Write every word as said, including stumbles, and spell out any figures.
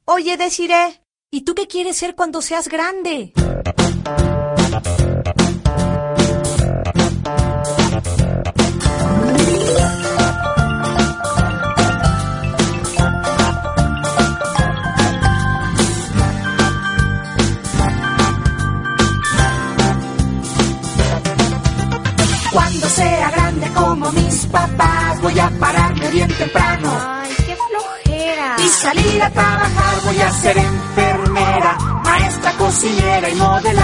Oye, Desiree, ¿y tú qué quieres ser cuando seas grande? Cuando sea grande como mis papás, voy a pararme bien temprano. Ay, qué flojera. Y salir a trabajar, voy a ser enfermera, maestra, cocinera y modelar.